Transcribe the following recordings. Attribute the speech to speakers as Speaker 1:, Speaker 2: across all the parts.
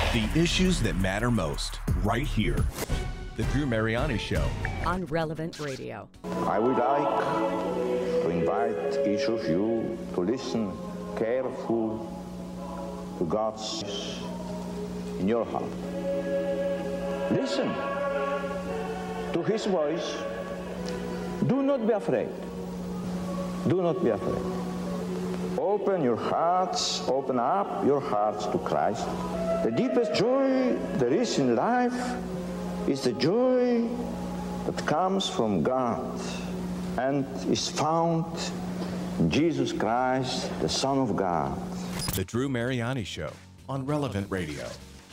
Speaker 1: The issues that matter most, right here. The Drew Mariani Show.
Speaker 2: On Relevant Radio.
Speaker 3: I would like to invite each of you to listen carefully to God's voice in your heart. Listen to His voice. Do not be afraid. Do not be afraid. Open your hearts, open up your hearts to Christ. The deepest joy there is in life is the joy that comes from God and is found in Jesus Christ, the Son of God.
Speaker 1: The Drew Mariani Show on Relevant Radio.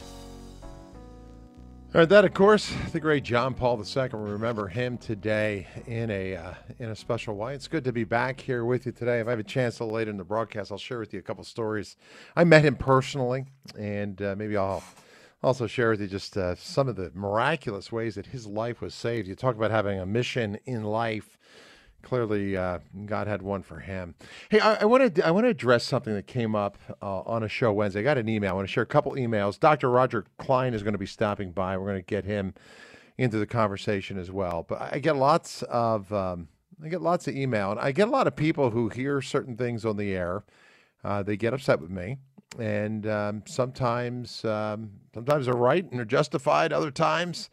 Speaker 4: All right, that, of course, the great John Paul II. We remember him today in a special way. It's good to be back here with you today. If I have a chance a little later in the broadcast, I'll share with you a couple stories. I met him personally, and maybe I'll also share with you just some of the miraculous ways that his life was saved. You talk about having a mission in life. Clearly, God had one for him. Hey, I want to address something that came up on a show Wednesday. I got an email. I want to share a couple emails. Dr. Roger Klein is going to be stopping by. We're going to get him into the conversation as well. But I get lots of email, and I get a lot of people who hear certain things on the air. They get upset with me, and sometimes they're right and they're justified. Other times,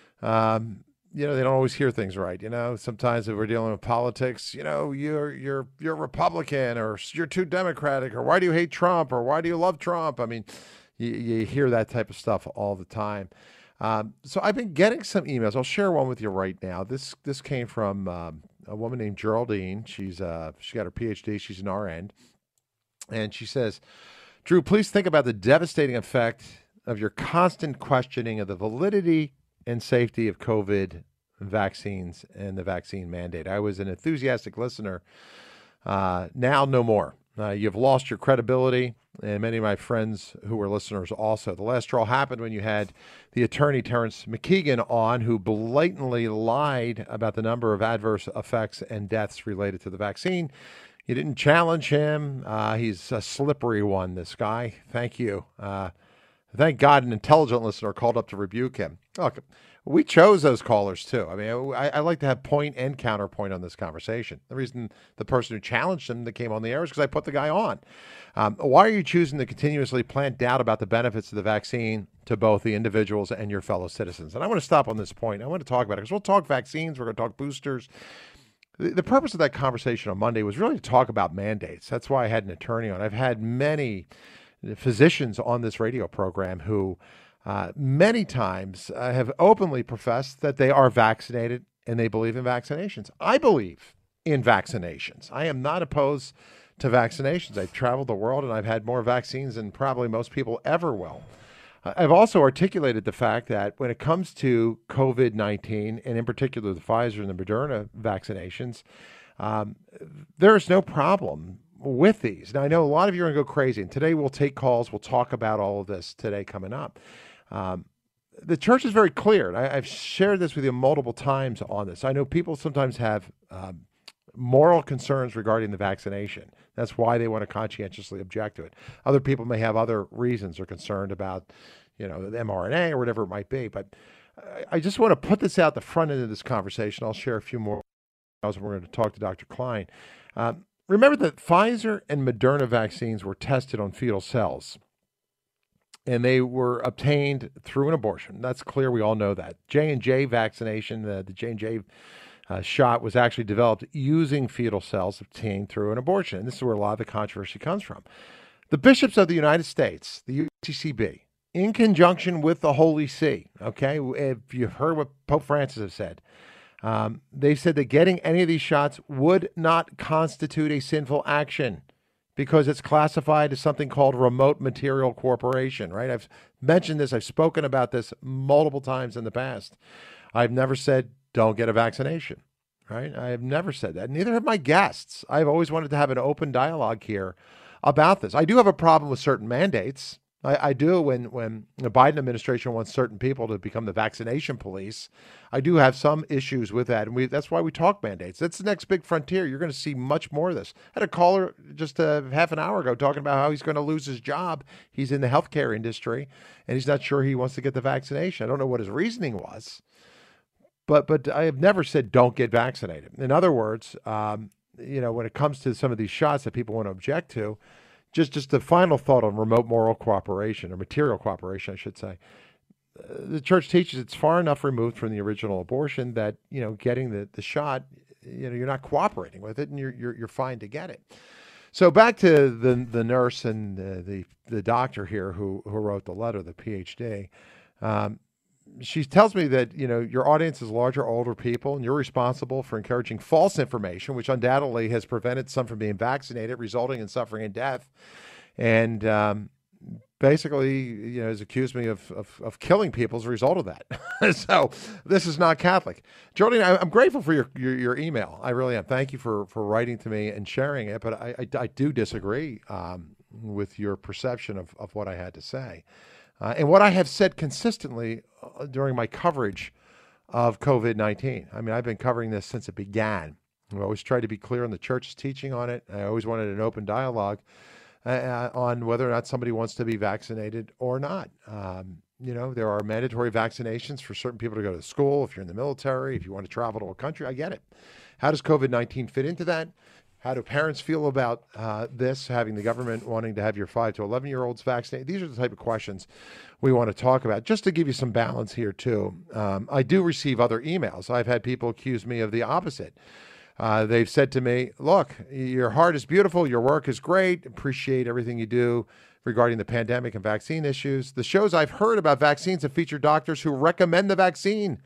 Speaker 4: they don't always hear things right. Sometimes if we're dealing with politics, you're Republican, or you're too Democratic, or why do you hate Trump, or why do you love Trump? I mean, you hear that type of stuff all the time. So I've been getting some emails. I'll share one with you right now. This came from a woman named Geraldine. She got her PhD. She's an RN, and she says, "Drew, please think about the devastating effect of your constant questioning of the validity and safety of COVID vaccines and the vaccine mandate. I was an enthusiastic listener. Now, no more. You've lost your credibility, and many of my friends who were listeners also. The last straw happened when you had the attorney Terrence McKeegan on, who blatantly lied about the number of adverse effects and deaths related to the vaccine. You didn't challenge him. He's a slippery one, this guy. Thank you. Thank God an intelligent listener called up to rebuke him." Look, we chose those callers, too. I mean, I like to have point and counterpoint on this conversation. The reason the person who challenged him that came on the air is because I put the guy on. Why are you choosing to continuously plant doubt about the benefits of the vaccine to both the individuals and your fellow citizens? And I want to stop on this point. I want to talk about it because we'll talk vaccines. We're going to talk boosters. The purpose of that conversation on Monday was really to talk about mandates. That's why I had an attorney on. I've had many physicians on this radio program who many times have openly professed that they are vaccinated and they believe in vaccinations. I believe in vaccinations. I am not opposed to vaccinations. I've traveled the world and I've had more vaccines than probably most people ever will. I've also articulated the fact that when it comes to COVID-19, and in particular the Pfizer and the Moderna vaccinations, there is no problem with these. Now, I know a lot of you are going to go crazy, and today we'll take calls. We'll talk about all of this today coming up. The church is very clear, and I've shared this with you multiple times on this. I know people sometimes have moral concerns regarding the vaccination. That's why they want to conscientiously object to it. Other people may have other reasons or concerned about, the mRNA or whatever it might be. But I just want to put this out the front end of this conversation. I'll share a few more. We're going to talk to Dr. Klein. Remember that Pfizer and Moderna vaccines were tested on fetal cells, and they were obtained through an abortion. That's clear. We all know that. J&J vaccination, the J&J shot, was actually developed using fetal cells obtained through an abortion. And this is where a lot of the controversy comes from. The bishops of the United States, the UCCB, in conjunction with the Holy See, okay, if you've heard what Pope Francis has said, they said that getting any of these shots would not constitute a sinful action because it's classified as something called remote material corporation, right? I've mentioned this. I've spoken about this multiple times in the past. I've never said don't get a vaccination, right? I have never said that. Neither have my guests. I've always wanted to have an open dialogue here about this. I do have a problem with certain mandates. I do when the Biden administration wants certain people to become the vaccination police. I do have some issues with that. And that's why we talk mandates. That's the next big frontier. You're going to see much more of this. I had a caller just half an hour ago talking about how he's going to lose his job. He's in the healthcare industry, and he's not sure he wants to get the vaccination. I don't know what his reasoning was, but I have never said don't get vaccinated. In other words, when it comes to some of these shots that people want to object to, just the final thought on remote moral cooperation, or material cooperation, I should say. The church teaches it's far enough removed from the original abortion that, getting the shot, you're not cooperating with it, and you're fine to get it. So back to the nurse and the doctor here who wrote the letter, the PhD. She tells me that, your audience is larger, older people, and you're responsible for encouraging false information, which undoubtedly has prevented some from being vaccinated, resulting in suffering and death. And basically, has accused me of killing people as a result of that. So this is not Catholic. Geraldine, I'm grateful for your email. I really am. Thank you for writing to me and sharing it. But I do disagree with your perception of what I had to say. And what I have said consistently during my coverage of COVID-19. I mean, I've been covering this since it began. I always tried to be clear on the church's teaching on it. I always wanted an open dialogue on whether or not somebody wants to be vaccinated or not. There are mandatory vaccinations for certain people to go to school, if you're in the military, if you want to travel to a country. I get it. How does COVID-19 fit into that? How do parents feel about this, having the government wanting to have your 5 to 11-year-olds vaccinated? These are the type of questions we want to talk about. Just to give you some balance here, too, I do receive other emails. I've had people accuse me of the opposite. They've said to me, look, your heart is beautiful, your work is great, appreciate everything you do regarding the pandemic and vaccine issues. The shows I've heard about vaccines have featured doctors who recommend the vaccine,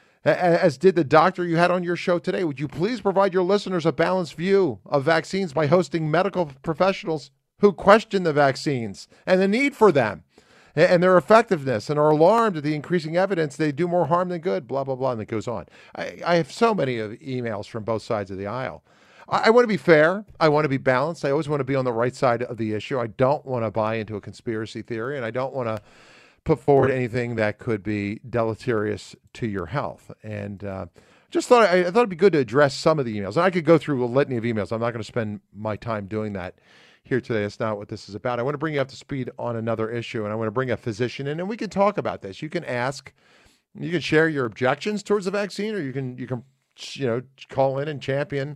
Speaker 4: as did the doctor you had on your show today. Would you please provide your listeners a balanced view of vaccines by hosting medical professionals who question the vaccines and the need for them and their effectiveness, and are alarmed at the increasing evidence they do more harm than good, blah, blah, blah, and it goes on. I have so many of emails from both sides of the aisle. I want to be fair. I want to be balanced. I always want to be on the right side of the issue. I don't want to buy into a conspiracy theory, and I don't want to put forward anything that could be deleterious to your health. And just thought it'd be good to address some of the emails. And I could go through a litany of emails. I'm not going to spend my time doing that here today. That's not what this is about. I want to bring you up to speed on another issue, and I want to bring a physician in, and we can talk about this. You can ask, you can share your objections towards the vaccine, or you can call in and champion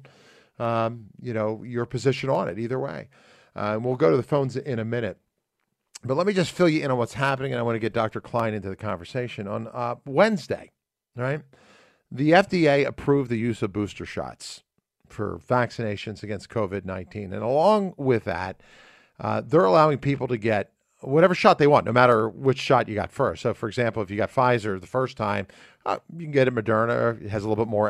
Speaker 4: your position on it. Either way, and we'll go to the phones in a minute. But let me just fill you in on what's happening, and I want to get Dr. Klein into the conversation. On Wednesday, right, the FDA approved the use of booster shots for vaccinations against COVID-19. And along with that, they're allowing people to get whatever shot they want, no matter which shot you got first. So, for example, if you got Pfizer the first time, you can get a Moderna. It has a little bit more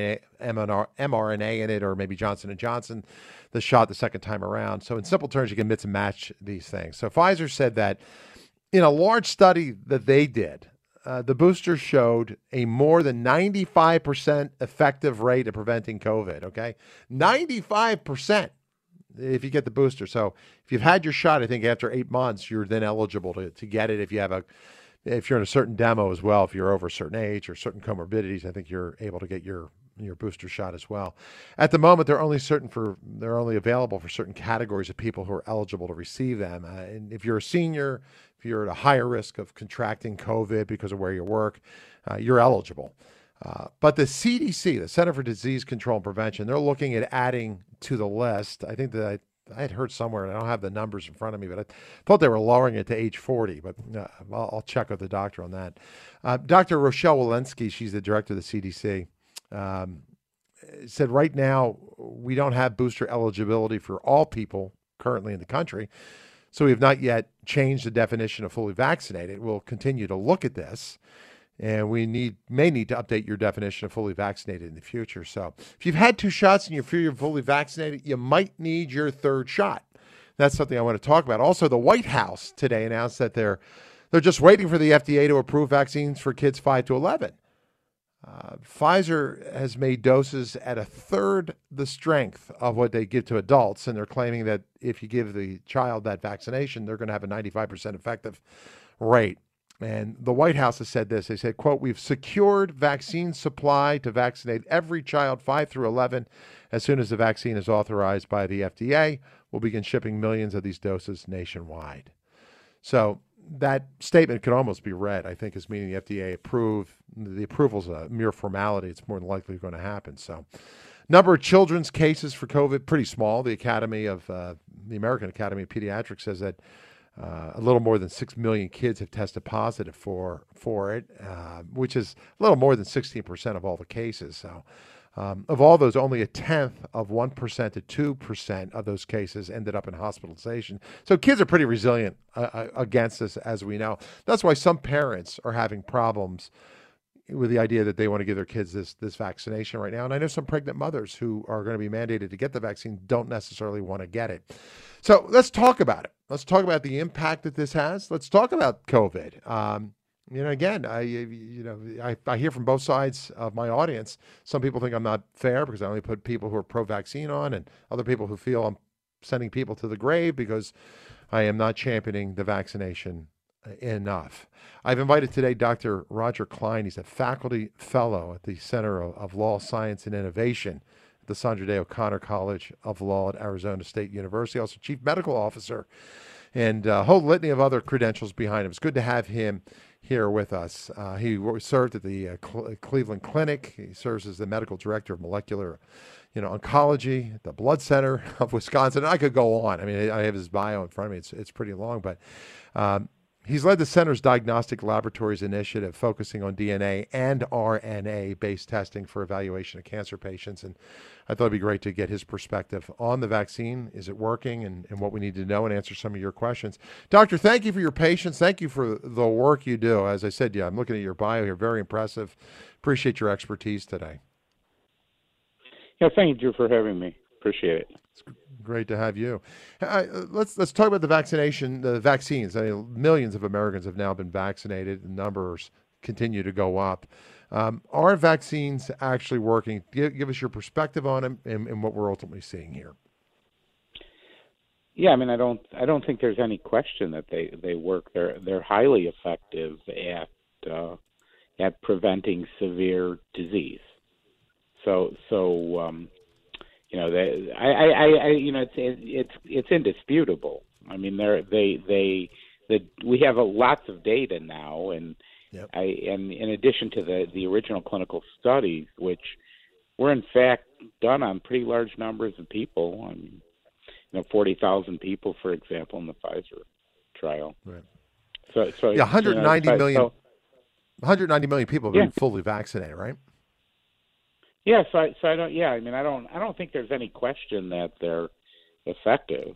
Speaker 4: mRNA in it, or maybe Johnson & Johnson, the shot the second time around. So in simple terms, you can mix and match these things. So Pfizer said that in a large study that they did, the booster showed a more than 95% effective rate of preventing COVID, okay? 95% if you get the booster. So if you've had your shot, I think after 8 months, you're then eligible to get it. If you're in a certain demo as well, if you're over a certain age or certain comorbidities, I think you're able to get your booster shot as well. At the moment, they're only available for certain categories of people who are eligible to receive them. And if you're a senior, if you're at a higher risk of contracting COVID because of where you work, you're eligible. But the CDC, the Center for Disease Control and Prevention, they're looking at adding to the list. I think that I had heard somewhere, and I don't have the numbers in front of me, but I thought they were lowering it to age 40, but I'll check with the doctor on that. Dr. Rochelle Walensky, she's the director of the CDC, said right now we don't have booster eligibility for all people currently in the country, so we have not yet changed the definition of fully vaccinated. We'll continue to look at this, and we may need to update your definition of fully vaccinated in the future. So if you've had 2 shots and you feel you're fully vaccinated, you might need your 3rd shot. That's something I want to talk about. Also, the White House today announced that they're just waiting for the FDA to approve vaccines for kids 5 to 11. Pfizer has made doses at a third the strength of what they give to adults, and they're claiming that if you give the child that vaccination, they're going to have a 95% effective rate. And the White House has said this. They said, quote, "We've secured vaccine supply to vaccinate every child 5 through 11. As soon as the vaccine is authorized by the FDA, we'll begin shipping millions of these doses nationwide." So that statement could almost be read, I think, as meaning the FDA approved. The approval's a mere formality. It's more than likely going to happen. So number of children's cases for COVID, pretty small. The American Academy of Pediatrics says that a little more than 6 million kids have tested positive for it, which is a little more than 16% of all the cases. So of all those, only a tenth of 1% to 2% of those cases ended up in hospitalization. So kids are pretty resilient against this, as we know. That's why some parents are having problems with the idea that they want to give their kids this vaccination right now. And I know some pregnant mothers who are going to be mandated to get the vaccine don't necessarily want to get it. So let's talk about it. Let's talk about the impact that this has. Let's talk about COVID. Again, I hear from both sides of my audience. Some people think I'm not fair because I only put people who are pro-vaccine on, and other people who feel I'm sending people to the grave because I am not championing the vaccination enough. I've invited today Dr. Roger Klein. He's a faculty fellow at the Center of Law, Science, and Innovation at the Sandra Day O'Connor College of Law at Arizona State University, also Chief Medical Officer, and a whole litany of other credentials behind him. It's good to have him here with us. He served at the Cleveland Clinic. He serves as the medical director of molecular oncology at the Blood Center of Wisconsin. And I could go on. I mean, I have his bio in front of me. It's pretty long, but he's led the center's diagnostic laboratories initiative focusing on DNA and RNA-based testing for evaluation of cancer patients. And I thought it'd be great to get his perspective on the vaccine. Is it working, and what we need to know, and answer some of your questions. Doctor, thank you for your patience. Thank you for the work you do. As I said, I'm looking at your bio here. Very impressive. Appreciate your expertise today.
Speaker 5: Yeah, thank you for having me. Appreciate it.
Speaker 4: It's great to have you. Let's talk about the vaccines. Millions of Americans have now been vaccinated. The numbers continue to go up. Are vaccines actually working? Give us your perspective on them and what we're ultimately seeing here.
Speaker 5: Yeah, I mean, I don't think there's any question that they work. They're highly effective at preventing severe disease. It's indisputable. I mean, we have lots of data now, and
Speaker 4: yep.
Speaker 5: And in addition to the original clinical studies, which were in fact done on pretty large numbers of people. I mean, 40,000 people, for example, in the Pfizer trial.
Speaker 4: Right.
Speaker 5: So
Speaker 4: 190 million. 190 million people have been fully vaccinated, right?
Speaker 5: Yeah, so I don't. Yeah, I mean, I don't think there's any question that they're effective.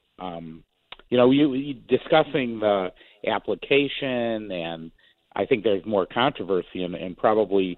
Speaker 5: You discussing the application, and I think there's more controversy and probably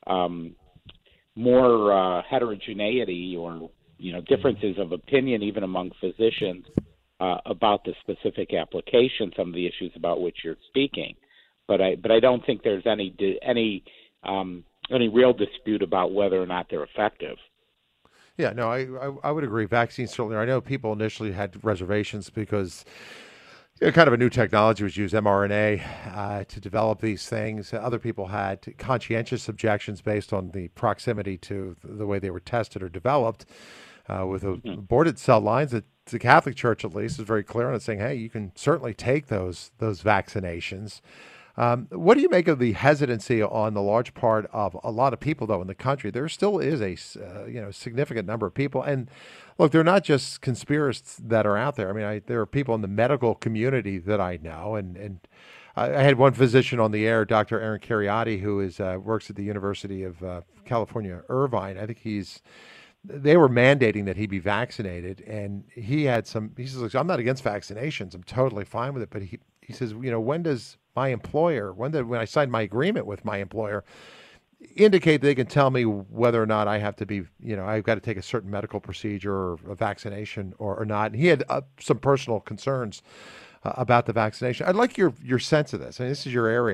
Speaker 5: more heterogeneity or differences of opinion even among physicians about the specific application. Some of the issues about which you're speaking, but I don't think there's any real dispute about whether or not they're effective.
Speaker 4: Yeah, no, I would agree. Vaccines certainly. I know people initially had reservations because kind of a new technology was used, mRNA, to develop these things. Other people had conscientious objections based on the proximity to the way they were tested or developed with aborted cell lines. The Catholic Church, at least, is very clear on it, saying, hey, you can certainly take those vaccinations. What do you make of the hesitancy on the large part of a lot of people, though, in the country? There still is a significant number of people. And look, they're not just conspiracists that are out there. I mean, there are people in the medical community that I know. And I had one physician on the air, Dr. Aaron Kheriaty, who works at the University of California, Irvine. I think they were mandating that he be vaccinated. And he says, look, I'm not against vaccinations. I'm totally fine with it. But he says, when does my employer, when I signed my agreement with my employer, indicate they can tell me whether or not I have to be, I've got to take a certain medical procedure or a vaccination or not. And he had some personal concerns about the vaccination. I'd like your sense of this. I mean, this is your area.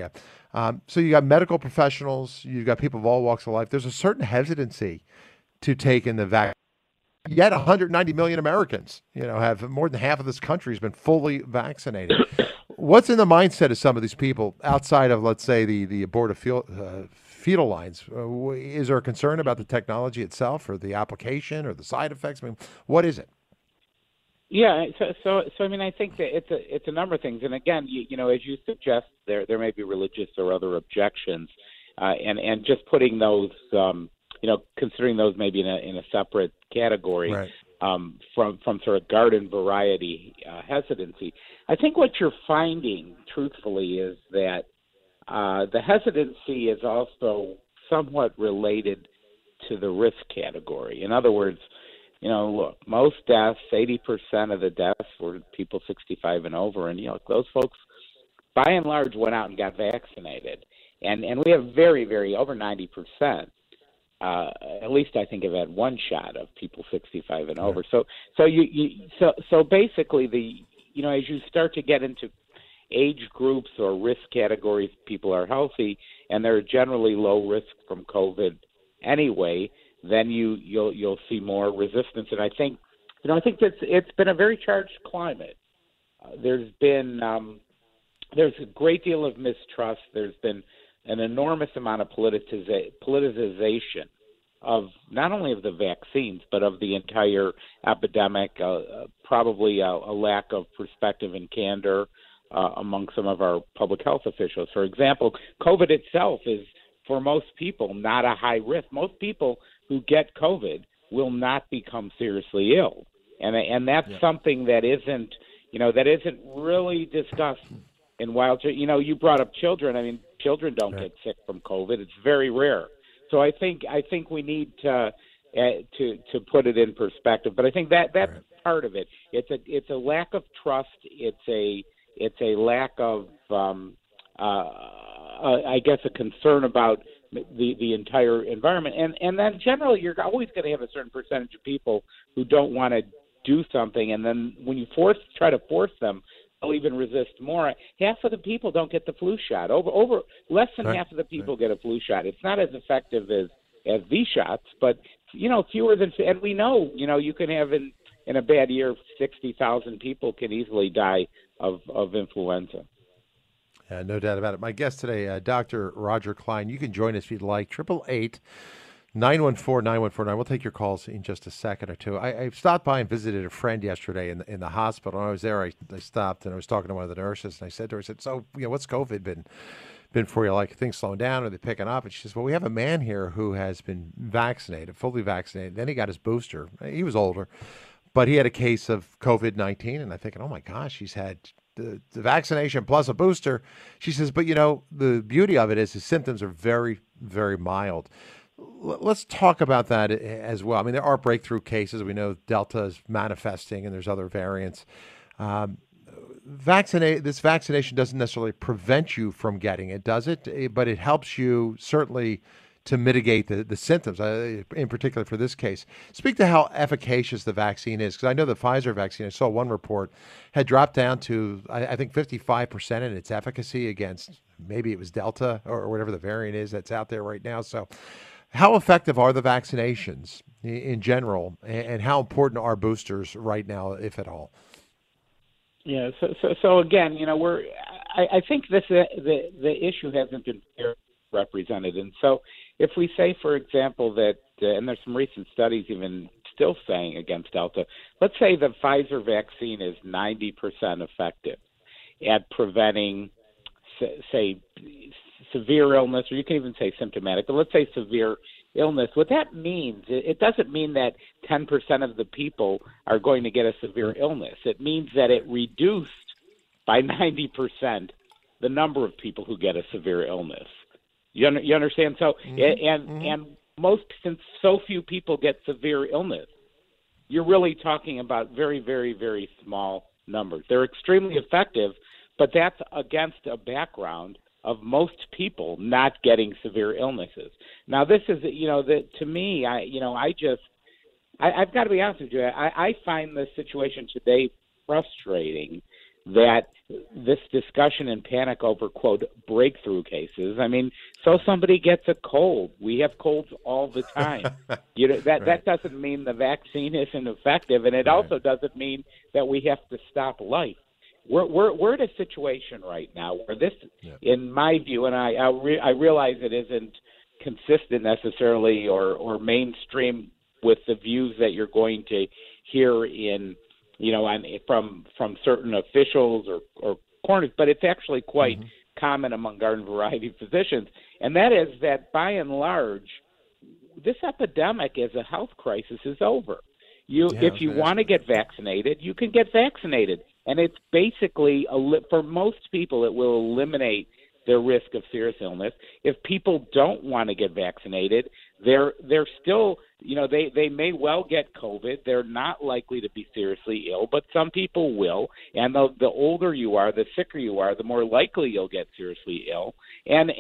Speaker 4: So you got medical professionals, you've got people of all walks of life. There's a certain hesitancy to take in the vaccine. Yet 190 million Americans, have more than half of this country has been fully vaccinated. What's in the mindset of some of these people outside of, let's say, the abortive fetal lines? Is there a concern about the technology itself or the application or the side effects? I mean, what is it?
Speaker 5: Yeah, so I mean, I think that it's a number of things, and again, as you suggest, there may be religious or other objections, and just putting those, considering those maybe in a separate category,
Speaker 4: right,
Speaker 5: from sort of garden variety hesitancy. I think what you're finding, truthfully, is that the hesitancy is also somewhat related to the risk category. In other words, look, most deaths, 80% of the deaths were people 65 and over, and those folks, by and large, went out and got vaccinated, and we have very, very over 90%. At least I think have had one shot of people 65 and over. So basically as you start to get into age groups or risk categories, people are healthy and they're generally low risk from COVID anyway, then you'll see more resistance. And I think that it's been a very charged climate. There's a great deal of mistrust. There's been an enormous amount of politicization of not only of the vaccines, but of the entire epidemic, probably a lack of perspective and candor among some of our public health officials. For example, COVID itself is, for most people, not a high risk. Most people who get COVID will not become seriously ill. And that's something that isn't really discussed in wild. You brought up children. I mean, children don't get sick from COVID. It's very rare. So I think we need to put it in perspective. But I think that's part of it. It's a lack of trust. It's a lack of I guess a concern about the entire environment. And then generally you're always going to have a certain percentage of people who don't want to do something, and then when you try to force them, they'll even resist more. Half of the people don't get the flu shot. Over less than half of the people get a flu shot. It's not as effective as these shots, but fewer than. And we know, you can have in a bad year, 60,000 people can easily die of influenza.
Speaker 4: Yeah, no doubt about it. My guest today, Dr. Roger Klein. You can join us if you'd like. 888-914-9149. We'll take your calls in just a second or two. I stopped by and visited a friend yesterday in the hospital. When I was there, I stopped and I was talking to one of the nurses, and I said to her, so what's COVID been for you? Like, things slowing down? Are they picking up? And she says, well, we have a man here who has been vaccinated, fully vaccinated. Then he got his booster. He was older, but he had a case of COVID-19. And I'm thinking, oh my gosh, he's had the vaccination plus a booster. She says, but the beauty of it is his symptoms are very, very mild. Let's talk about that as well. I mean, there are breakthrough cases. We know Delta is manifesting and there's other variants. This vaccination doesn't necessarily prevent you from getting it, does it? But it helps you certainly to mitigate the symptoms, in particular for this case. Speak to how efficacious the vaccine is, because I know the Pfizer vaccine, I saw one report, had dropped down to, I think, 55% in its efficacy against, maybe it was Delta or whatever the variant is that's out there right now. So how effective are the vaccinations in general, and how important are boosters right now, if at all?
Speaker 5: Yeah. So again, I think the issue hasn't been fairly represented, and so if we say, for example, that and there's some recent studies even still saying against Delta, let's say the Pfizer vaccine is 90% effective at preventing, say, severe illness, or you can even say symptomatic, but let's say severe illness. What that means, it doesn't mean that 10% of the people are going to get a severe illness. It means that it reduced by 90% the number of people who get a severe illness. You understand? So, and most, since so few people get severe illness, you're really talking about very, very, very small numbers. They're extremely effective, but that's against a background of most people not getting severe illnesses. Now, this is, to me, I've got to be honest with you. I find the situation today frustrating that this discussion and panic over, quote, breakthrough cases. I mean, so somebody gets a cold. We have colds all the time. That doesn't mean the vaccine isn't effective, and it also doesn't mean that we have to stop life. We're at a situation right now where this, in my view, and I realize it isn't consistent necessarily or mainstream with the views that you're going to hear in, from certain officials or corners, but it's actually quite common among garden variety physicians, and that is that by and large, this epidemic as a health crisis is over. If you want to get vaccinated, you can get vaccinated, and it's basically for most people it will eliminate their risk of serious illness. If people don't want to get vaccinated, they're still, they may well get COVID. They're not likely to be seriously ill, but some people will. And the older you are, the sicker you are, the more likely you'll get seriously ill. And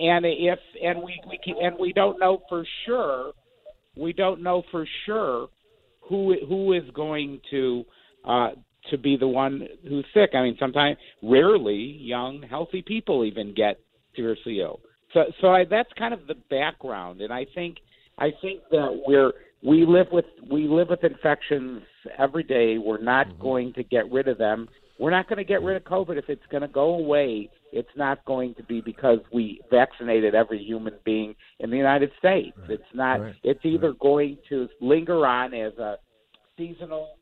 Speaker 5: we don't know for sure. We don't know for sure who is going to be the one who's sick. I mean, sometimes, rarely, young, healthy people even get seriously ill. So that's kind of the background, and I think that we live with infections every day. We're not going to get rid of them. We're not going to get rid of COVID. If it's going to go away, it's not going to be because we vaccinated every human being in the United States. It's not. It's either going to linger on as a seasonal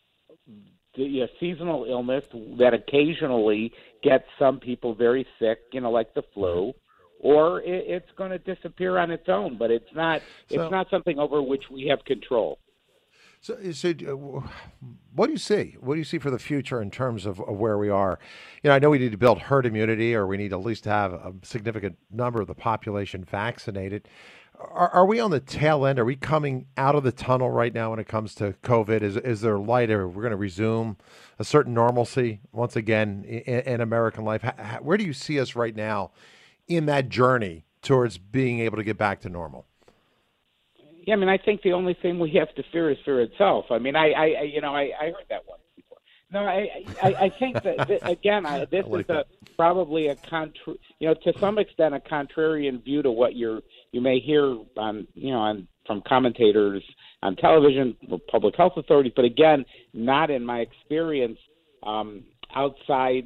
Speaker 5: illness that occasionally gets some people very sick, like the flu, or it's going to disappear on its own. But it's not. It's not something over which we have control.
Speaker 4: So, what do you see? What do you see for the future in terms of where we are? I know we need to build herd immunity, or we need at least to have a significant number of the population vaccinated. Are we on the tail end? Are we coming out of the tunnel right now when it comes to COVID? Is there light? Or we're going to resume a certain normalcy once again in American life? Where do you see us right now in that journey towards being able to get back to normal?
Speaker 5: Yeah, I mean, I think the only thing we have to fear is fear itself. I mean, I heard that one before. No, I think that this is probably to some extent a contrarian view to what you may hear from commentators on television or public health authorities, but again, not in my experience outside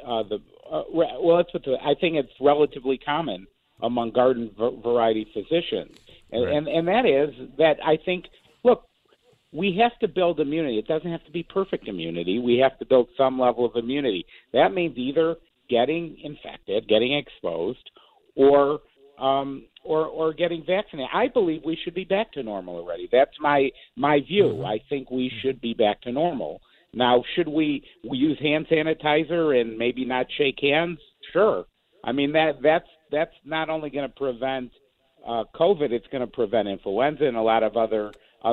Speaker 5: I think it's relatively common among garden variety physicians. And that is that I think, look, we have to build immunity. It doesn't have to be perfect immunity. We have to build some level of immunity. That means either getting infected, getting exposed, or getting vaccinated. I believe we should be back to normal already. That's my view. I think we should be back to normal. Now, should we use hand sanitizer and maybe not shake hands? Sure. I mean, that's not only going to prevent COVID, it's going to prevent influenza and a lot of other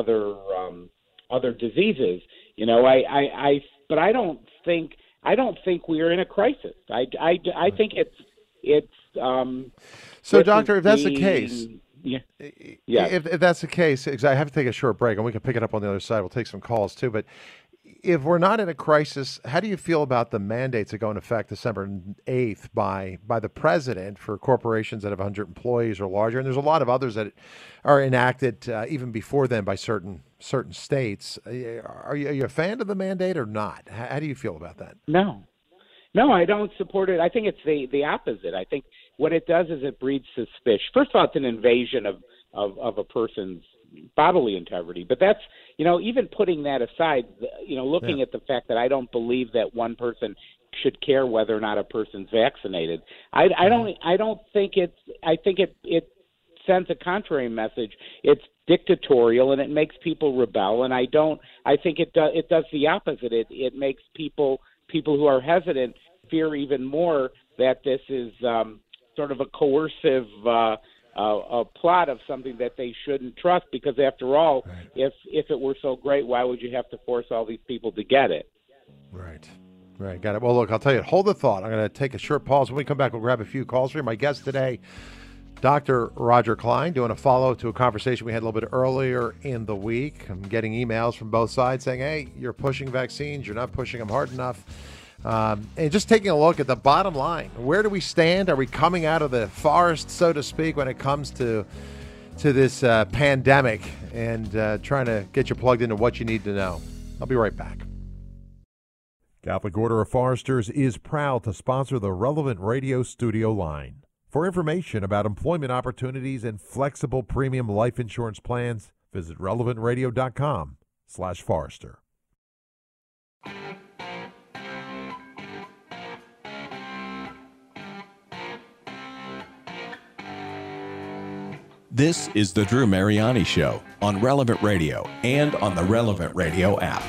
Speaker 5: diseases. But I don't think we are in a crisis. I think it's.
Speaker 4: So, Doctor, if that's the case,
Speaker 5: yeah.
Speaker 4: If that's the case, because I have to take a short break, and we can pick it up on the other side. We'll take some calls too, but. If we're not in a crisis, how do you feel about the mandates that go into effect December 8th by the president for corporations that have 100 employees or larger? And there's a lot of others that are enacted even before then by certain states. Are you a fan of the mandate or not? How do you feel about that?
Speaker 5: No, I don't support it. I think it's the opposite. I think what it does is it breeds suspicion. First of all, it's an invasion of a person's bodily integrity. But that's, even putting that aside, looking at the fact that I don't believe that one person should care whether or not a person's vaccinated. I think it sends a contrary message. It's dictatorial and it makes people rebel. And I think it does the opposite. It makes people who are hesitant fear even more that this is sort of a coercive a plot of something that they shouldn't trust, because after all, if it were so great, why would you have to force all these people to get it?
Speaker 4: Right, got it. Well, look, I'll tell you, hold the thought. I'm going to take a short pause. When we come back, we'll grab a few calls for you. My guest today, Dr. Roger Klein, doing a follow-up to a conversation we had a little bit earlier in the week. I'm getting emails from both sides saying, hey, you're pushing vaccines, you're not pushing them hard enough. And just taking a look at the bottom line, where do we stand? Are we coming out of the forest, so to speak, when it comes to this pandemic, and trying to get you plugged into what you need to know? I'll be right back.
Speaker 6: Catholic Order of Foresters is proud to sponsor the Relevant Radio studio line. For information about employment opportunities and flexible premium life insurance plans, visit relevantradio.com/Forester.
Speaker 1: This is the Drew Mariani Show on Relevant Radio and on the Relevant Radio app.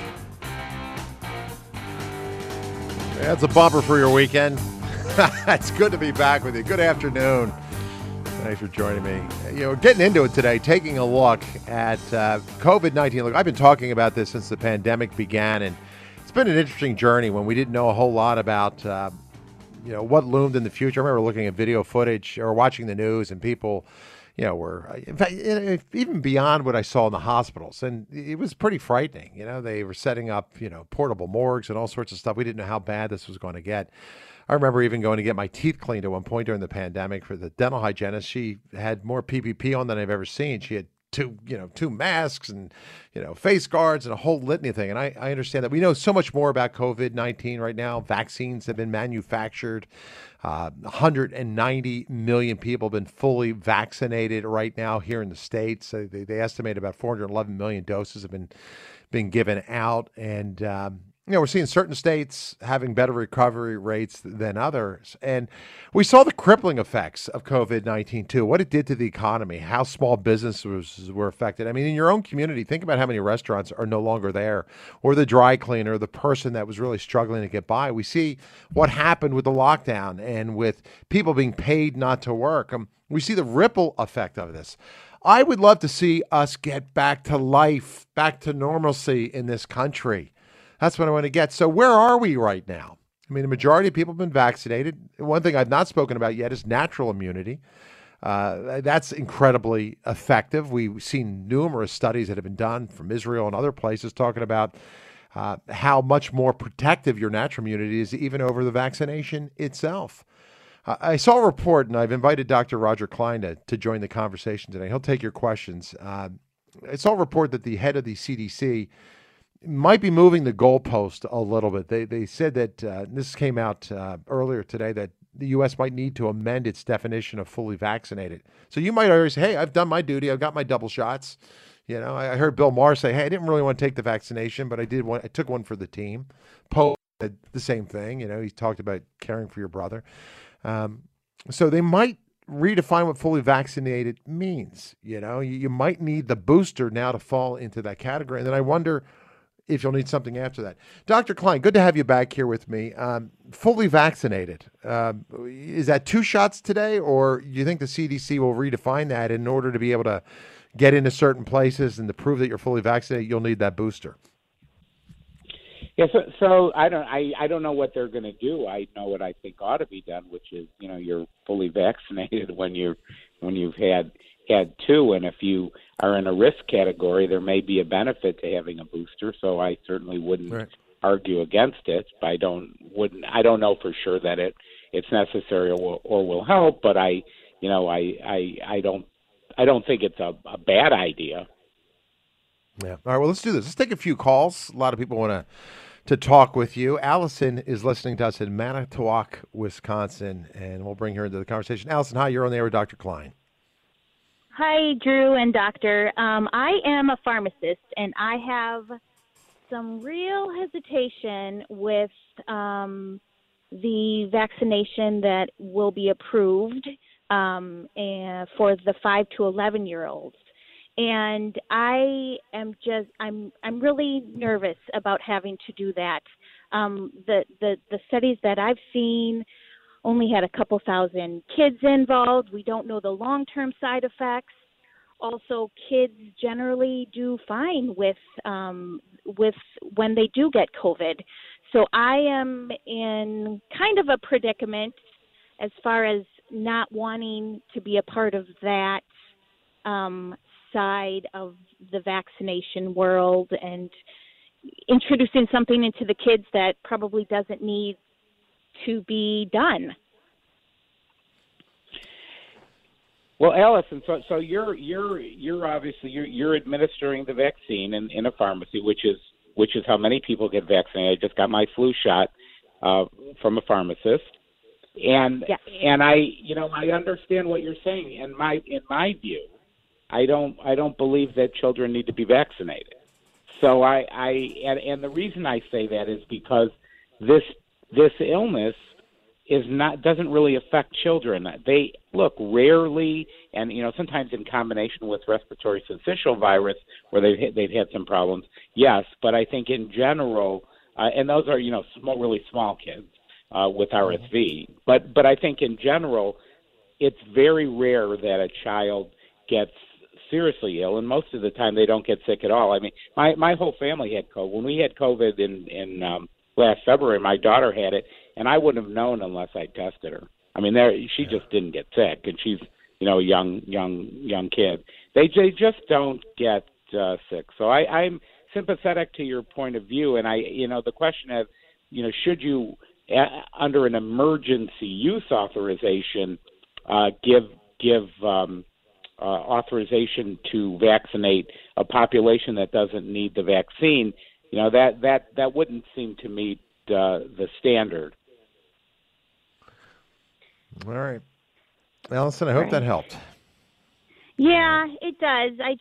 Speaker 4: That's a bumper for your weekend. It's good to be back with you. Good afternoon. Thanks for joining me. Getting into it today, taking a look at COVID-19. Look, I've been talking about this since the pandemic began, and it's been an interesting journey when we didn't know a whole lot about what loomed in the future. I remember looking at video footage or watching the news, and people were, in fact, even beyond what I saw in the hospitals. And it was pretty frightening. They were setting up, portable morgues and all sorts of stuff. We didn't know how bad this was going to get. I remember even going to get my teeth cleaned at one point during the pandemic for the dental hygienist. She had more PPE on than I've ever seen. She had two masks and, face guards and a whole litany of things. And I understand that we know so much more about COVID-19 right now. Vaccines have been manufactured. 190 million people have been fully vaccinated right now here in the States. They estimate about 411 million doses have been given out. And, we're seeing certain states having better recovery rates than others. And we saw the crippling effects of COVID-19 too, what it did to the economy, how small businesses were affected. I mean, in your own community, think about how many restaurants are no longer there, or the dry cleaner, the person that was really struggling to get by. We see what happened with the lockdown and with people being paid not to work. We see the ripple effect of this. I would love to see us get back to life, back to normalcy in this country. That's what I want to get. So where are we right now? I mean, the majority of people have been vaccinated. One thing I've not spoken about yet is natural immunity. That's incredibly effective. We've seen numerous studies that have been done from Israel and other places talking about how much more protective your natural immunity is even over the vaccination itself. I saw a report, and I've invited Dr. Roger Klein to join the conversation today. He'll take your questions. I saw a report that the head of the CDC might be moving the goalpost a little bit. They said that, this came out earlier today, that the U.S. might need to amend its definition of fully vaccinated. So you might already say, hey, I've done my duty. I've got my double shots. I heard Bill Maher say, hey, I didn't really want to take the vaccination, but I took one for the team. Poe did the same thing. He talked about caring for your brother. So they might redefine what fully vaccinated means. You might need the booster now to fall into that category. And then I wonder if you'll need something after that. Dr. Klein, good to have you back here with me. Fully vaccinated, is that 2 shots today, or do you think the CDC will redefine that in order to be able to get into certain places and to prove that you're fully vaccinated, you'll need that booster?
Speaker 5: Yeah, so I don't know what they're going to do. I know what I think ought to be done, which is, you're fully vaccinated when you've had 2, and if you are in a risk category, there may be a benefit to having a booster. So I certainly wouldn't argue against it. But I don't know for sure that it's necessary or will help. But I don't think it's a bad idea.
Speaker 4: Yeah. All right. Well, let's do this. Let's take a few calls. A lot of people want to talk with you. Allison is listening to us in Manitowoc, Wisconsin, and we'll bring her into the conversation. Allison, hi. You're on the air with Dr. Klein.
Speaker 7: Hi, Drew and Doctor. I am a pharmacist, and I have some real hesitation with the vaccination that will be approved for the 5 to 11-year-olds. And I'm really nervous about having to do that. The studies that I've seen only had a couple thousand kids involved. We don't know the long-term side effects. Also, kids generally do fine with when they do get COVID. So I am in kind of a predicament as far as not wanting to be a part of that side of the vaccination world. And introducing something into the kids that probably doesn't need to be done.
Speaker 5: Well, Allison, so you're obviously you're administering the vaccine in a pharmacy, which is how many people get vaccinated. I just got my flu shot from a pharmacist, and
Speaker 7: Yes.
Speaker 5: and I understand what you're saying. In my view, I don't believe that children need to be vaccinated. So and the reason I say that is because this illness doesn't really affect children. They look rarely, and sometimes in combination with respiratory syncytial virus, where they've had some problems. Yes, but I think in general, and those are really small kids with RSV. But I think in general, it's very rare that a child gets seriously ill, and most of the time they don't get sick at all. I mean, my whole family had COVID. When we had COVID in last February, my daughter had it, and I wouldn't have known unless I tested her. I mean, she just didn't get sick, and she's a young kid. They just don't get sick. So I'm sympathetic to your point of view, and the question is, should you under an emergency use authorization give authorization to vaccinate a population that doesn't need the vaccine? That wouldn't seem to meet the standard.
Speaker 4: All right. Allison, I hope that helped.
Speaker 7: Yeah, it does. I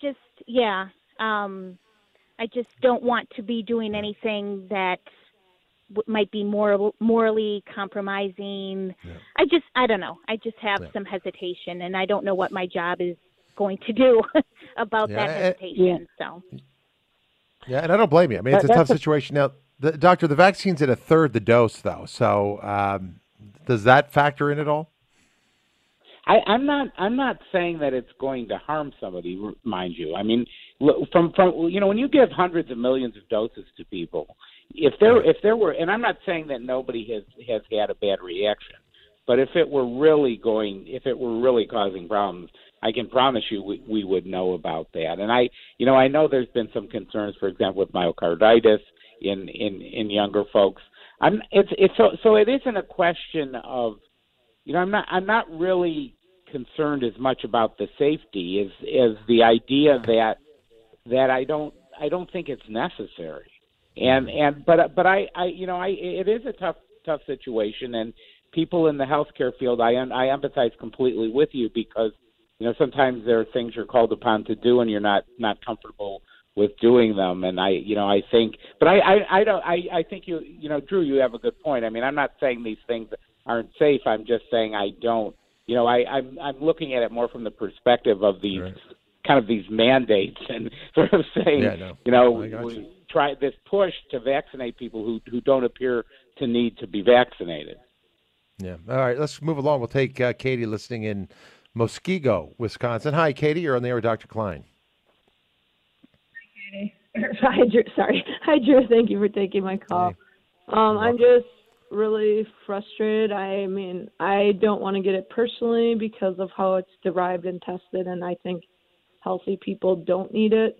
Speaker 7: just don't want to be doing anything that might be morally compromising. Yeah. I don't know. I just have some hesitation, and I don't know what my job is going to do about that hesitation.
Speaker 4: Yeah, and I don't blame you. I mean, it's a tough situation. Now, Doctor, the vaccine's at a third the dose, though. So does that factor in at all?
Speaker 5: I'm not saying that it's going to harm somebody, mind you. I mean, from when you give hundreds of millions of doses to people, if there were, and I'm not saying that nobody has had a bad reaction, but if it were really causing problems, I can promise you we would know about that. And I know there's been some concerns, for example, with myocarditis in younger folks. So it isn't a question of, I'm not really concerned as much about the safety as the idea that I don't think it's necessary. But it is a tough situation, and people in the healthcare field, I empathize completely with you, because sometimes there are things you're called upon to do and you're not comfortable with doing them. And I think, but I think Drew, you have a good point. I mean, I'm not saying these things aren't safe. I'm just saying I don't. I'm looking at it more from the perspective of these kind of these mandates, and sort of saying, we try this push to vaccinate people who don't appear to need to be vaccinated.
Speaker 4: Yeah. All right, let's move along. We'll take Katie listening in Muskego, Wisconsin. Hi, Katie. You're on the air with Dr. Klein.
Speaker 8: Hi, Drew. Sorry. Hi, Drew. Thank you for taking my call. I'm just really frustrated. I mean, I don't want to get it personally because of how it's derived and tested, and I think healthy people don't need it.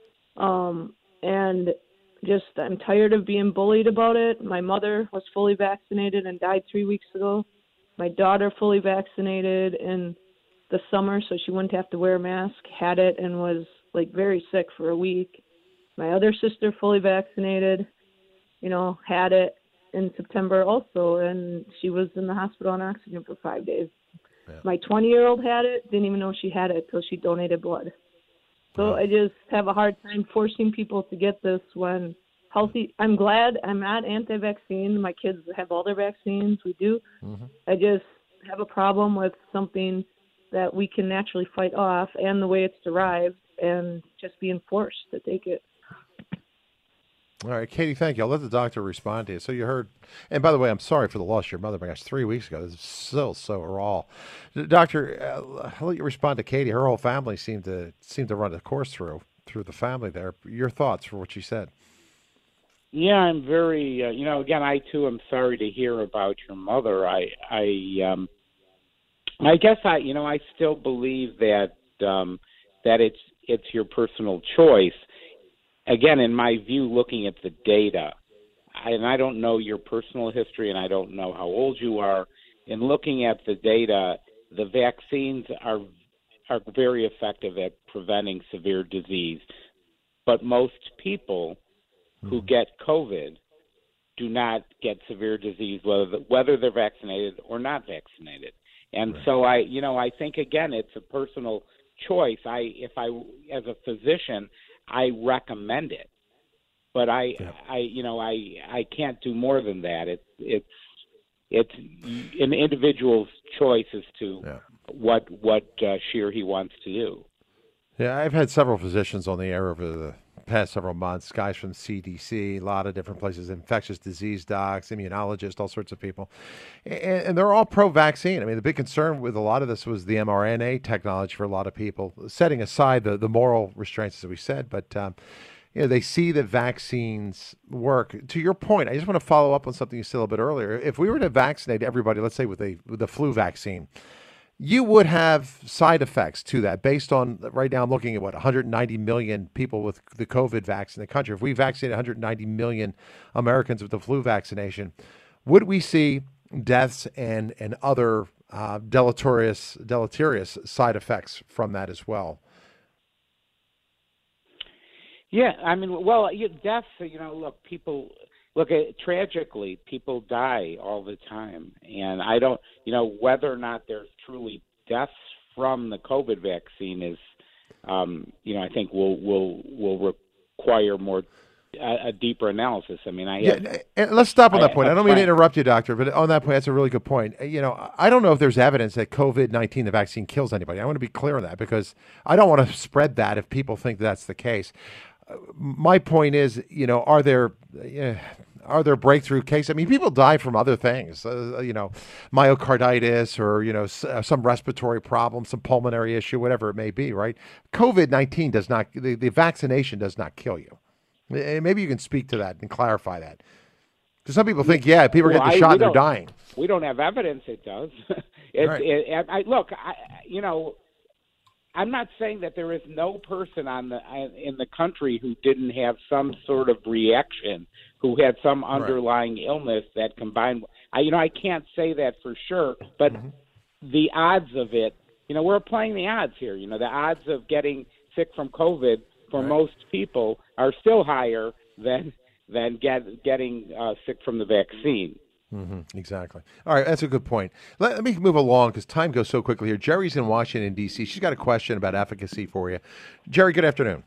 Speaker 8: And just I'm tired of being bullied about it. My mother was fully vaccinated and died 3 weeks ago. My daughter fully vaccinated in the summer so she wouldn't have to wear a mask, had it and was very sick for a week. My other sister fully vaccinated, had it in September also, and she was in the hospital on oxygen for 5 days. Yeah. My 20-year-old had it, didn't even know she had it till she donated blood. So I just have a hard time forcing people to get this when healthy. I'm glad I'm not anti-vaccine. My kids have all their vaccines. We do. Mm-hmm. I just have a problem with something that we can naturally fight off and the way it's derived and just being forced to take it.
Speaker 4: All right, Katie, thank you. I'll let the doctor respond to you. So you heard, and by the way, I'm sorry for the loss of your mother. My gosh, 3 weeks ago. This is so raw. Doctor, I'll let you respond to Katie. Her whole family seemed to run a course through the family there. Your thoughts for what she said?
Speaker 5: Yeah, I'm very, again, I too am sorry to hear about your mother. I guess I still believe that it's your personal choice. again, in my view, looking at the data, and I don't know your personal history and I don't know how old you are, in looking at the data, the vaccines are very effective at preventing severe disease. But most people who get COVID do not get severe disease, whether they're vaccinated or not vaccinated. And so I think, again, it's a personal choice. As a physician, I recommend it, but I can't do more than that. It's an individual's choice as to what she or he wants to do.
Speaker 4: Yeah, I've had several physicians on the air over the past several months, guys from CDC, a lot of different places, infectious disease docs, immunologists, all sorts of people. And they're all pro-vaccine. I mean, the big concern with a lot of this was the mRNA technology for a lot of people, setting aside the moral restraints, as we said. But, they see that vaccines work. To your point, I just want to follow up on something you said a little bit earlier. If we were to vaccinate everybody, let's say with the flu vaccine, you would have side effects to that based on, right now I'm looking at 190 million people with the COVID vaccine in the country. If we vaccinated 190 million Americans with the flu vaccination, would we see deaths and other deleterious side effects from that as well?
Speaker 5: Yeah, I mean, deaths, tragically, people die all the time. And I don't, whether or not there's truly deaths from the COVID vaccine is, I think will require a deeper analysis. I mean,
Speaker 4: and let's stop on that point. I don't mean to interrupt you, doctor, but on that point, that's a really good point. I don't know if there's evidence that COVID-19, the vaccine, kills anybody. I want to be clear on that because I don't want to spread that if people think that's the case. My point is, are there breakthrough cases? I mean, people die from other things, myocarditis or, some respiratory problem, some pulmonary issue, whatever it may be, right? COVID-19 does not, the vaccination does not kill you. Maybe you can speak to that and clarify that. Because some people think, people are getting the shot and they're dying.
Speaker 5: We don't have evidence it does. I'm not saying that there is no person in the country who didn't have some sort of reaction, who had some underlying illness that combined. I can't say that for sure, but the odds of it, we're applying the odds here. The odds of getting sick from COVID for most people are still higher than getting sick from the vaccine.
Speaker 4: Exactly. All right, that's a good point. Let me move along because time goes so quickly here. Jerry's in Washington, D.C. She's got a question about efficacy for you. Jerry, good afternoon.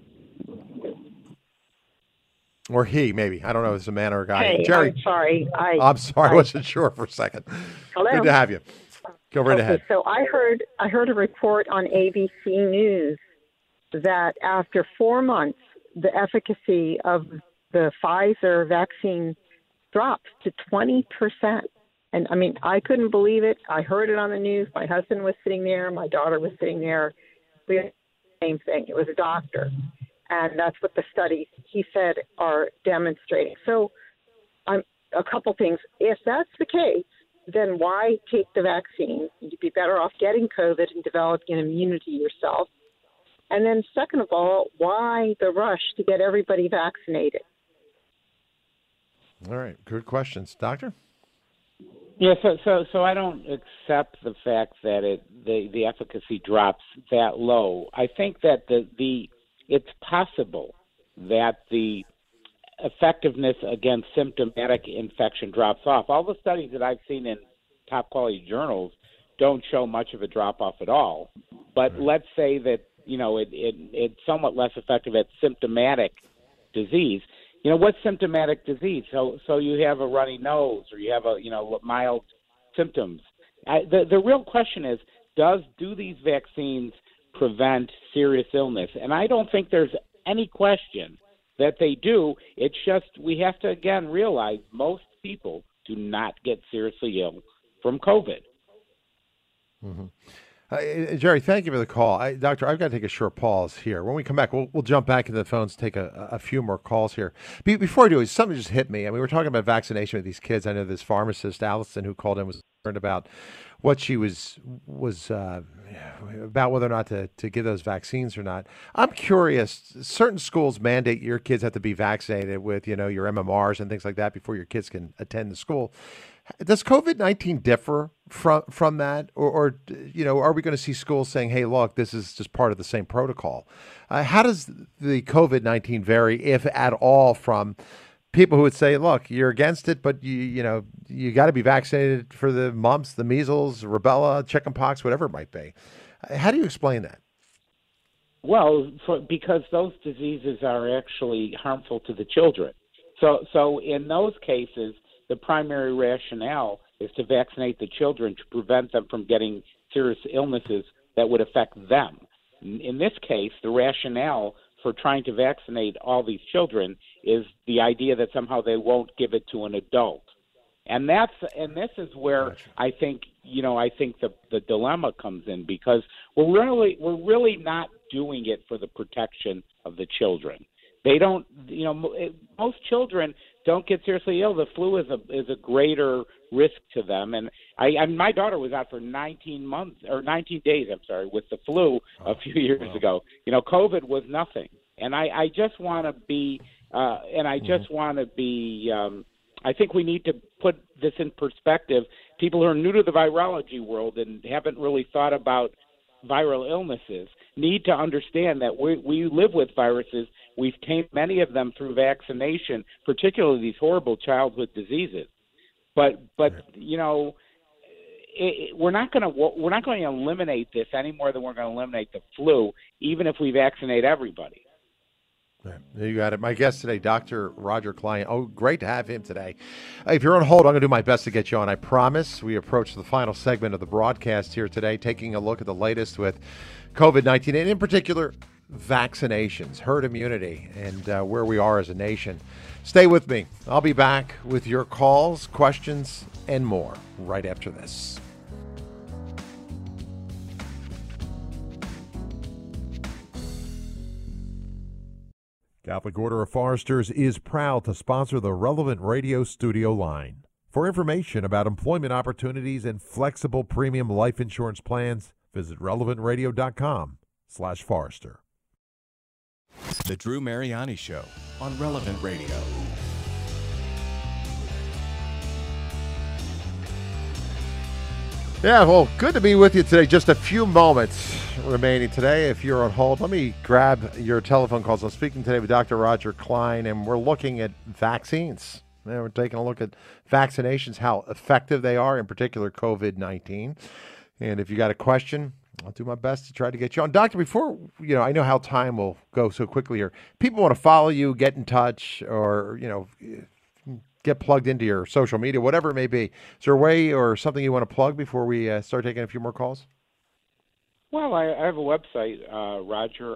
Speaker 4: Or he, maybe. I don't know if it's a man or a guy.
Speaker 9: Hey,
Speaker 4: Jerry.
Speaker 9: I'm sorry.
Speaker 4: I'm sorry. I wasn't sure for a second.
Speaker 9: Hello.
Speaker 4: Good to have you. Go right ahead.
Speaker 9: So I heard a report on ABC News that after 4 months, the efficacy of the Pfizer vaccine dropped to 20%. And I mean, I couldn't believe it. I heard it on the news. My husband was sitting there. My daughter was sitting there. We had the same thing. It was a doctor. And that's what the studies, he said, are demonstrating. So a couple things. If that's the case, then why take the vaccine? You'd be better off getting COVID and developing an immunity yourself. And then second of all, why the rush to get everybody vaccinated?
Speaker 4: All right, good questions, doctor.
Speaker 5: Yeah, so I don't accept the fact that the efficacy drops that low. I think that it's possible that the effectiveness against symptomatic infection drops off. All the studies that I've seen in top quality journals don't show much of a drop off at all. But let's say that it's somewhat less effective at symptomatic disease. What's symptomatic disease? So you have a runny nose or you have mild symptoms. The real question is, do these vaccines prevent serious illness? And I don't think there's any question that they do. It's just we have to, again, realize most people do not get seriously ill from COVID.
Speaker 4: Jerry, thank you for the call. Doctor, I've got to take a short pause here. When we come back, we'll jump back into the phones, take a few more calls here. Before I do, something just hit me. I mean, we're talking about vaccination with these kids. I know this pharmacist, Allison, who called in was about what she was about whether or not to give those vaccines or not. I'm curious. Certain schools mandate your kids have to be vaccinated with, your MMRs and things like that before your kids can attend the school. Does COVID-19 differ from that, or are we going to see schools saying, "Hey, look, this is just part of the same protocol"? How does the COVID-19 vary, if at all, from people who would say, "Look, you're against it, but you got to be vaccinated for the mumps, the measles, rubella, chickenpox, whatever it might be"? How do you explain that?
Speaker 5: Well, because those diseases are actually harmful to the children. So in those cases, the primary rationale is to vaccinate the children to prevent them from getting serious illnesses that would affect them. In this case, the rationale for trying to vaccinate all these children is the idea that somehow they won't give it to an adult. And this is where gotcha. I think the dilemma comes in, because we're really not doing it for the protection of the children. They don't, most children don't get seriously ill. The flu is a greater risk to them. And my daughter was out for 19 days, with the flu a few years ago. COVID was nothing. And I just want to be, I think we need to put this in perspective. People who are new to the virology world and haven't really thought about viral illnesses need to understand that we live with viruses. We've tamed many of them through vaccination, particularly these horrible childhood diseases. But we're not going to eliminate this any more than we're going to eliminate the flu, even if we vaccinate everybody.
Speaker 4: There you got it. My guest today, Dr. Roger Klein. Oh, great to have him today. If you're on hold, I'm going to do my best to get you on. I promise. We approach the final segment of the broadcast here today, taking a look at the latest with COVID-19, and in particular, vaccinations, herd immunity, and where we are as a nation. Stay with me. I'll be back with your calls, questions, and more right after this.
Speaker 6: Catholic Order of Foresters is proud to sponsor the Relevant Radio studio line. For information about employment opportunities and flexible premium life insurance plans, visit relevantradio.com/Forester.
Speaker 1: The Drew Mariani Show on Relevant Radio.
Speaker 4: Yeah, well, good to be with you today. Just a few moments remaining today. If you're on hold, let me grab your telephone calls. I'm speaking today with Dr. Roger Klein, and we're looking at vaccines. We're taking a look at vaccinations, how effective they are, in particular COVID-19. And if you got a question, I'll do my best to try to get you on. Doctor, before, I know how time will go so quickly here. People want to follow you, get in touch, or, get plugged into your social media, whatever it may be. Is there a way or something you want to plug before we start taking a few more calls?
Speaker 5: Well, I have a website, Roger,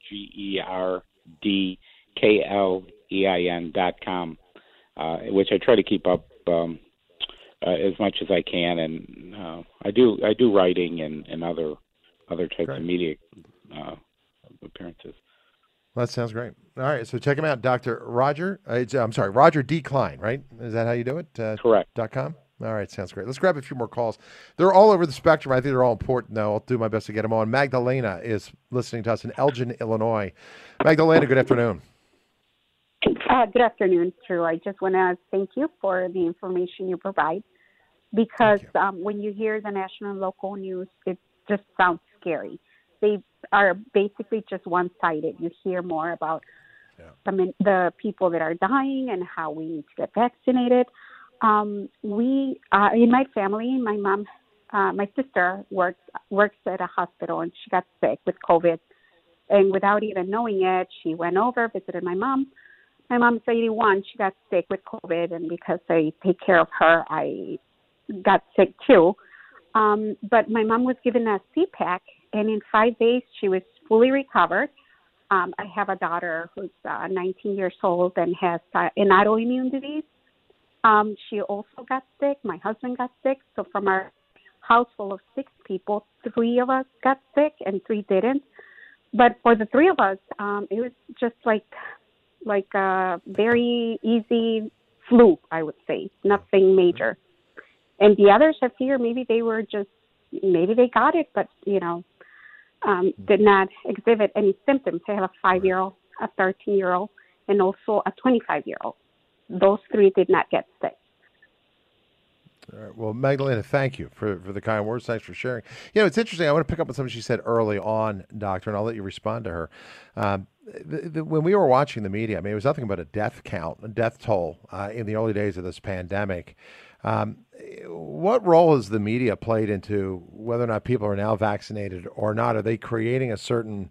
Speaker 5: ROGERDKLEIN.com, which I try to keep up as much as I can, and I do writing and other types of media appearances.
Speaker 4: Well, that sounds great. All right, so check him out, Dr. Roger. Roger D. Klein, right? Is that how you do it?
Speaker 5: Correct.
Speaker 4: .com? All right, sounds great. Let's grab a few more calls. They're all over the spectrum. I think they're all important, though. I'll do my best to get them on. Magdalena is listening to us in Elgin, Illinois. Magdalena, good afternoon.
Speaker 10: Good afternoon, Drew. I just want to thank you for the information you provide, because when you hear the national and local news, it just sounds scary. They are basically just one-sided. You hear more about the people that are dying and how we need to get vaccinated. In my family, my mom, my sister works at a hospital, and she got sick with COVID. And without even knowing it, she went over, visited my mom. My mom's 81. She got sick with COVID, and because I take care of her, I got sick too. But my mom was given a CPAC, and in 5 days, she was fully recovered. I have a daughter who's 19 years old and has an autoimmune disease. She also got sick. My husband got sick. So from our house full of 6 people, 3 of us got sick and 3 didn't. But for the 3 of us, it was just like a very easy flu, I would say, nothing major. And the others have fear. Maybe they got it, but, did not exhibit any symptoms. I have a 5-year-old, a 13-year-old, and also a 25-year-old. Those 3 did not get sick.
Speaker 4: All right. Well, Magdalena, thank you for the kind words. Thanks for sharing. It's interesting. I want to pick up on something she said early on, Doctor, and I'll let you respond to her. When we were watching the media, it was nothing but a death count, a death toll in the early days of this pandemic. What role has the media played into whether or not people are now vaccinated or not? Are they creating a certain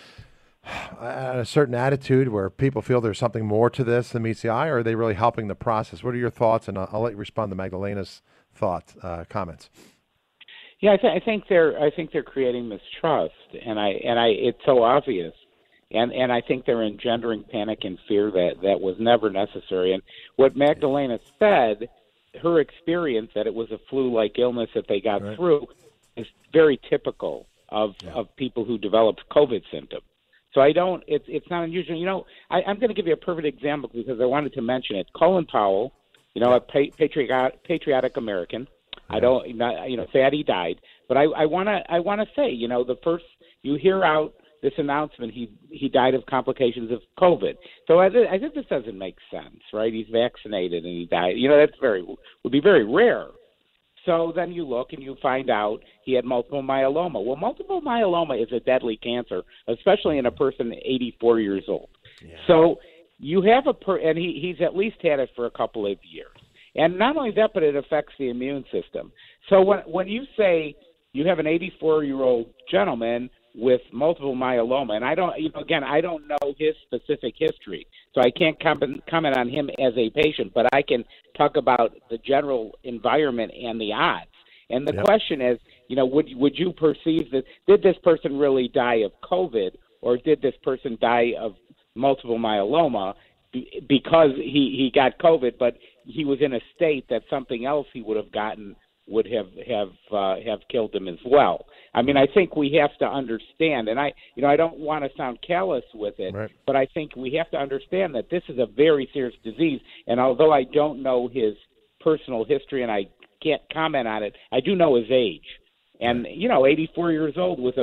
Speaker 4: attitude where people feel there's something more to this than meets the eye, or are they really helping the process? What are your thoughts? And I'll let you respond to Magdalena's comments.
Speaker 5: Yeah, I think they're creating mistrust, and it's so obvious, and I think they're engendering panic and fear that was never necessary. And what Magdalena said, her experience that it was a flu-like illness that they got through, is very typical of people who developed COVID symptoms. So it's not unusual. I'm going to give you a perfect example because I wanted to mention it. Colin Powell, a patriotic American. I don't, sad he died, but I want to say, the first you hear out this announcement, he died of complications of COVID. So I think this doesn't make sense, right? He's vaccinated and he died. Would be very rare. So then you look and you find out he had multiple myeloma. Well, multiple myeloma is a deadly cancer, especially in a person 84 years old. Yeah. So you have and he's at least had it for a couple of years. And not only that, but it affects the immune system. So when you say you have an 84-year-old gentleman with multiple myeloma, and I don't know his specific history, so I can't comment on him as a patient, but I can talk about the general environment and the odds. And the question is, would you perceive that, did this person really die of COVID, or did this person die of multiple myeloma because he got COVID, but he was in a state that something else he would have gotten would have killed him as well. I think we have to understand, and I don't want to sound callous with it, but I think we have to understand that this is a very serious disease. And although I don't know his personal history and I can't comment on it, I do know his age. And 84 years old with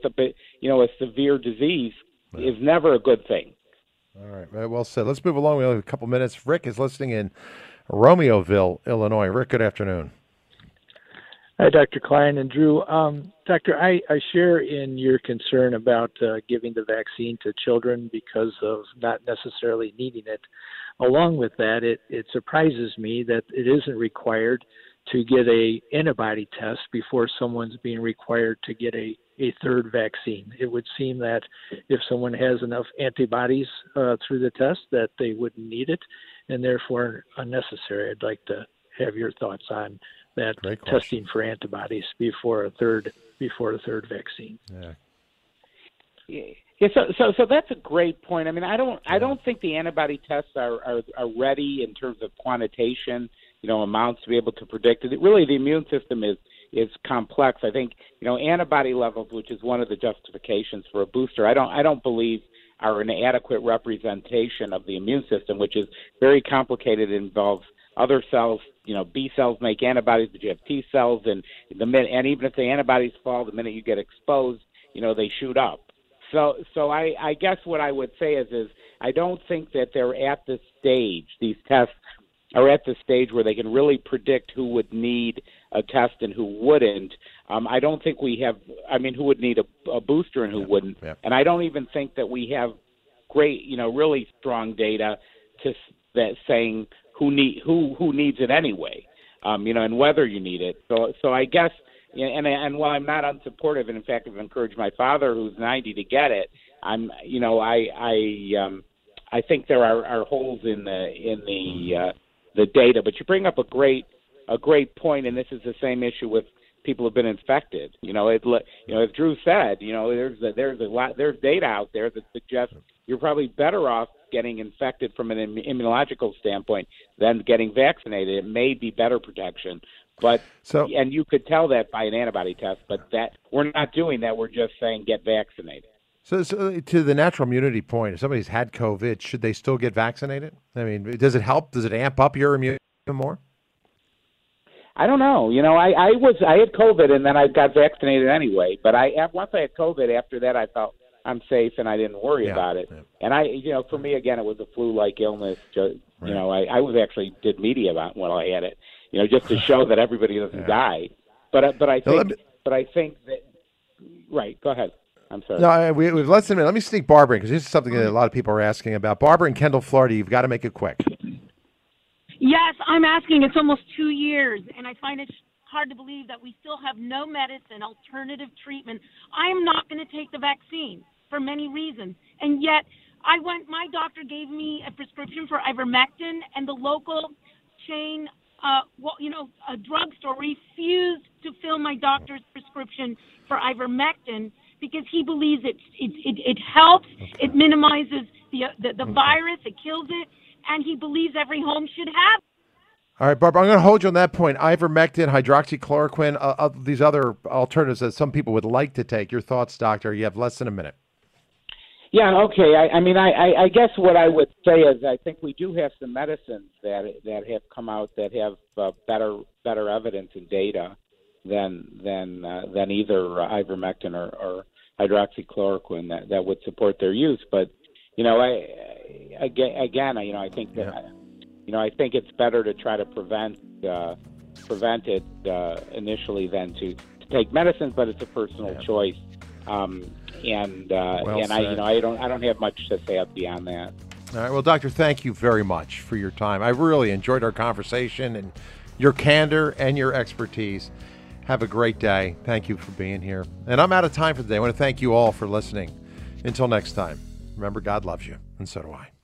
Speaker 5: a severe disease is never a good thing.
Speaker 4: All right, very well said. Let's move along. We only have a couple minutes. Rick is listening in Romeoville, Illinois. Rick, good afternoon.
Speaker 11: Hi, Dr. Klein and Drew. Doctor, I share in your concern about giving the vaccine to children because of not necessarily needing it. Along with that, it surprises me that it isn't required to get a antibody test before someone's being required to get a third vaccine. It would seem that if someone has enough antibodies through the test that they wouldn't need it, and therefore unnecessary. I'd like to have your thoughts on that testing for antibodies before a third vaccine.
Speaker 5: Yeah. So that's a great point. I don't think the antibody tests are ready in terms of quantitation, amounts to be able to predict it. Really, the immune system is complex. I think antibody levels, which is one of the justifications for a booster, I don't believe are an adequate representation of the immune system, which is very complicated. It involves other cells. B cells make antibodies, but you have T cells, and even if the antibodies fall, the minute you get exposed, they shoot up. So I guess what I would say is I don't think that they're at this stage. These tests are at the stage where they can really predict who would need a test and who wouldn't. I don't think we have. Who would need a booster and who wouldn't. Yeah. And I don't even think that we have great, really strong data saying who needs it anyway, and whether you need it. So I guess, and while I'm not unsupportive, and in fact I've encouraged my father, who's 90, to get it, I think there are holes in the data. But you bring up a great point, and this is the same issue with people who've been infected. As Drew said, there's data out there that suggests you're probably better off getting infected from an immunological standpoint than getting vaccinated. It may be better protection, and you could tell that by an antibody test, but that we're not doing that. We're just saying get vaccinated.
Speaker 4: So to the natural immunity point, if somebody's had COVID, should they still get vaccinated? Does it help? Does it amp up your immunity more?
Speaker 5: I don't know. I had COVID and then I got vaccinated anyway. But once I had COVID, after that I felt I'm safe and I didn't worry about it. Yeah. And for me again, it was a flu-like illness. Right. I was actually did media about when I had it. Just to show that everybody doesn't die. But I think that. Right. Go ahead. I'm sorry.
Speaker 4: No, we've less than a minute. Let me sneak Barbara in because this is something that a lot of people are asking about. Barbara in Kendall, Florida. You've got to make it quick.
Speaker 12: Yes, I'm asking. It's almost 2 years, and I find it hard to believe that we still have no medicine, alternative treatment. I am not going to take the vaccine for many reasons, and yet my doctor gave me a prescription for ivermectin, and the local chain, a drugstore refused to fill my doctor's prescription for ivermectin because he believes it helps, it minimizes the virus, it kills it, and he believes every home should have.
Speaker 4: All right, Barbara, I'm going to hold you on that point. Ivermectin, hydroxychloroquine, these other alternatives that some people would like to take. Your thoughts, doctor? You have less than a minute.
Speaker 5: Yeah, okay. I guess what I would say is I think we do have some medicines that have come out that have better evidence and data than either ivermectin or hydroxychloroquine that would support their use. But I think that I think it's better to try to prevent it initially than to take medicines, but it's a personal choice. I don't have much to say beyond that.
Speaker 4: All right, well, Doctor, thank you very much for your time. I really enjoyed our conversation and your candor and your expertise. Have a great day. Thank you for being here. And I'm out of time for the day. I want to thank you all for listening. Until next time, remember, God loves you, and so do I.